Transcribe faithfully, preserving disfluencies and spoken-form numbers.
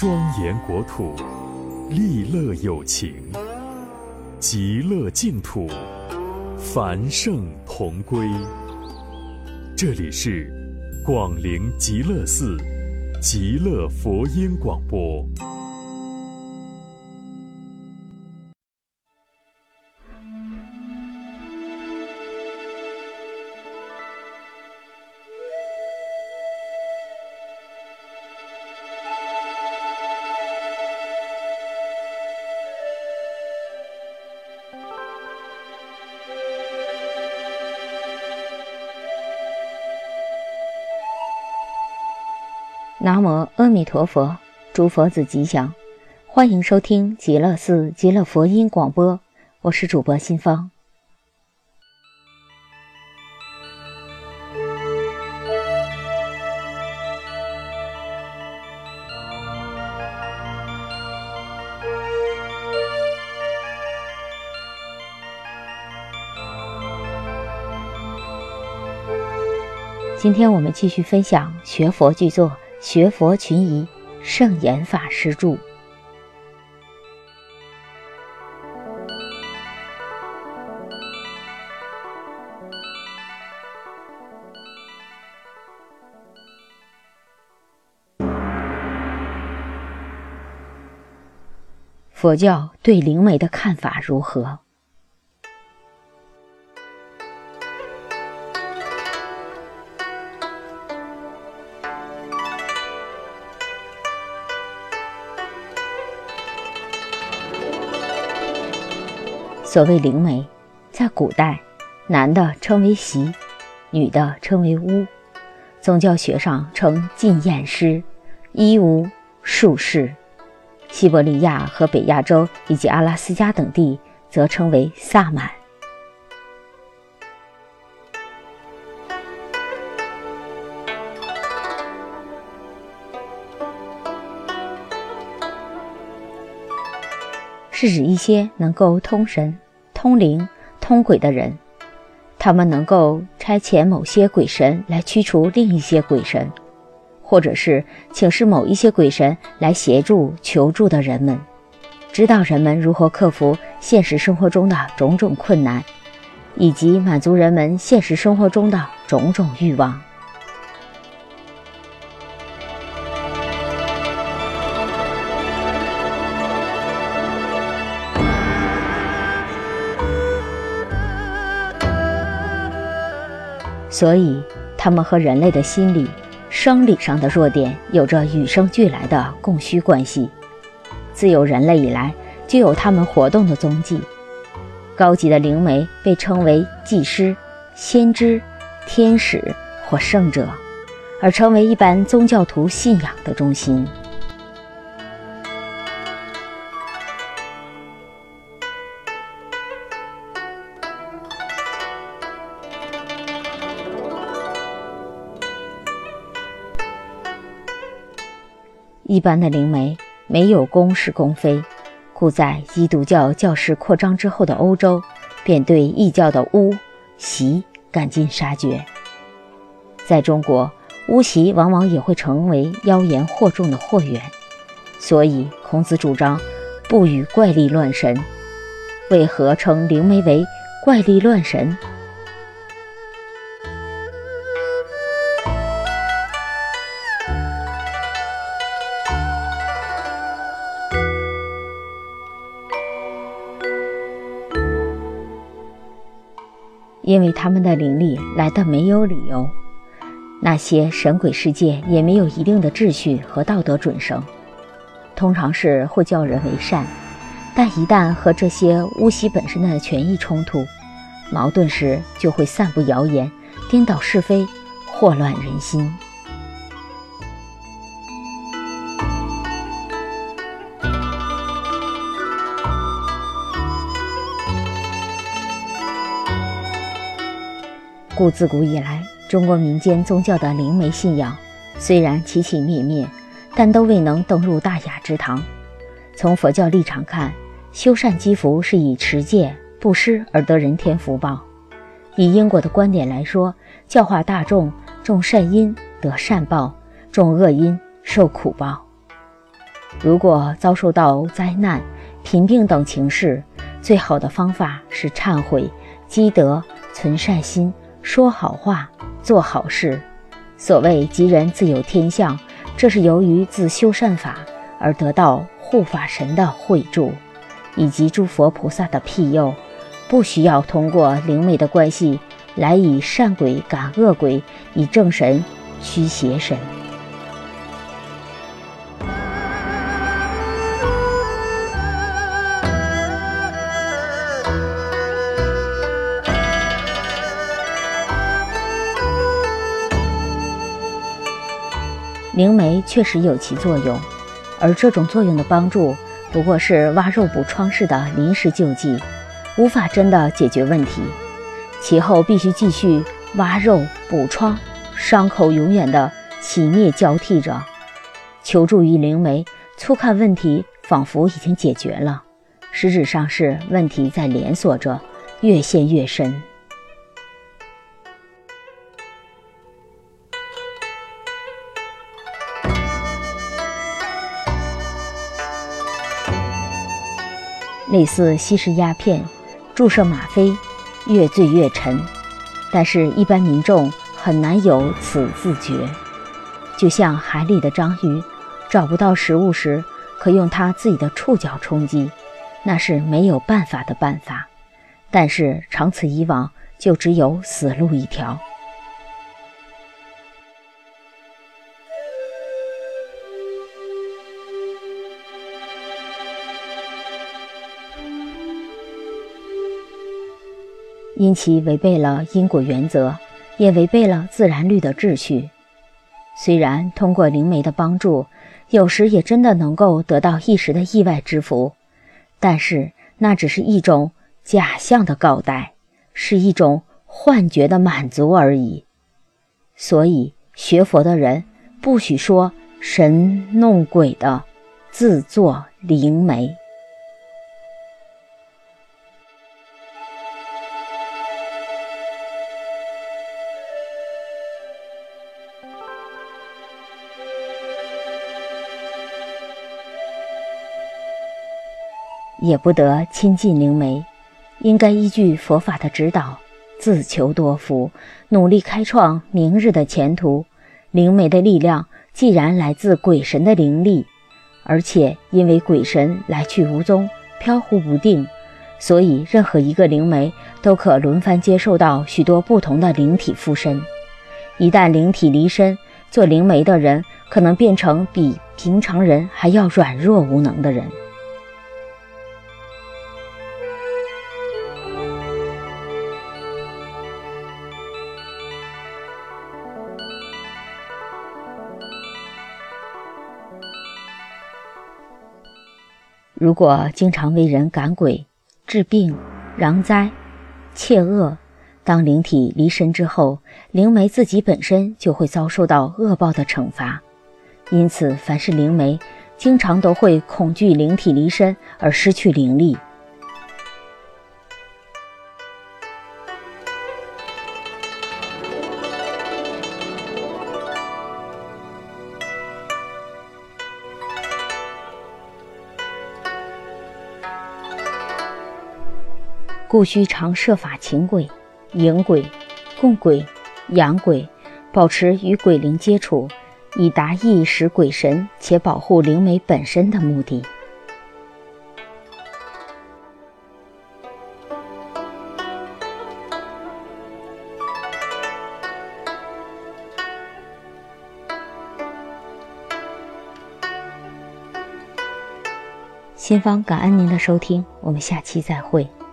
庄严国土，利乐有情，极乐净土，繁盛同归。这里是广陵极乐寺极乐佛音广播。 南无阿弥陀佛，诸佛子吉祥，欢迎收听极乐寺极乐佛音广播，我是主播心芳。今天我们继续分享学佛巨作学佛群疑圣严法师著。佛教对灵媒的看法如何？所谓灵媒，在古代，男的称为习，女的称为巫，宗教学上称禁验师、医巫、术士。西伯利亚和北亚洲以及阿拉斯加等地则称为萨满。是指一些能够通神、通灵、通鬼的人，他们能够差遣某些鬼神来驱除另一些鬼神，或者是请示某一些鬼神来协助求助的人们，指导人们如何克服现实生活中的种种困难，以及满足人们现实生活中的种种欲望。所以他们和人类的心理生理上的弱点有着与生俱来的供需关系，自有人类以来就有他们活动的踪迹。高级的灵媒被称为祭师、先知、天使或圣者，而成为一般宗教徒信仰的中心。一般的灵媒没有公是公非，故在基督教教士扩张之后的欧洲，便对异教的巫、习赶尽杀绝。在中国，巫习往往也会成为妖言惑众的祸源，所以孔子主张不与怪力乱神。为何称灵媒为怪力乱神？因为他们的灵力来得没有理由，那些神鬼世界也没有一定的秩序和道德准绳，通常是会教人为善，但一旦和这些巫习本身的权益冲突、矛盾时，就会散布谣言，颠倒是非，祸乱人心。故自古以来，中国民间宗教的灵媒信仰虽然起起灭灭，但都未能登入大雅之堂。从佛教立场看，修善积福是以持戒、布施而得人天福报。以因果的观点来说，教化大众，种善因得善报，种恶因受苦报。 如果遭受到灾难、贫病等情事，最好的方法是忏悔、积德、存善心、说好话、做好事。所谓吉人自有天相，这是由于自修善法而得到护法神的惠助，以及诸佛菩萨的庇佑，不需要通过灵媒的关系来以善鬼赶恶鬼，以正神驱邪神。灵媒确实有其作用，而这种作用的帮助不过是挖肉补疮式的临时救济，无法真的解决问题。其后必须继续挖肉补疮，伤口永远的起灭交替着。求助于灵媒，粗看问题仿佛已经解决了，实质上是问题在连锁着，越陷越深。类似吸食鸦片、注射吗啡，越醉越沉，但是一般民众很难有此自觉。就像海里的章鱼，找不到食物时，可用它自己的触角冲击，那是没有办法的办法，但是长此以往，就只有死路一条。因其违背了因果原则，也违背了自然律的秩序。虽然通过灵媒的帮助，有时也真的能够得到一时的意外之福，但是那只是一种假象的告代，是一种幻觉的满足而已。所以学佛的人不许说神弄鬼的自作灵媒。也不得亲近灵媒，应该依据佛法的指导，自求多福，努力开创明日的前途。灵媒的力量既然来自鬼神的灵力，而且因为鬼神来去无踪，飘忽不定，所以任何一个灵媒都可轮番接受到许多不同的灵体附身。一旦灵体离身，做灵媒的人可能变成比平常人还要软弱无能的人。如果经常为人赶鬼、治病、攘灾、窃恶，当灵体离身之后，灵媒自己本身就会遭受到恶报的惩罚。因此凡是灵媒经常都会恐惧灵体离身而失去灵力。故须常设法请鬼、迎鬼、供鬼、养鬼，保持与鬼灵接触，以达益使鬼神且保护灵媒本身的目的。新方感恩您的收听，我们下期再会。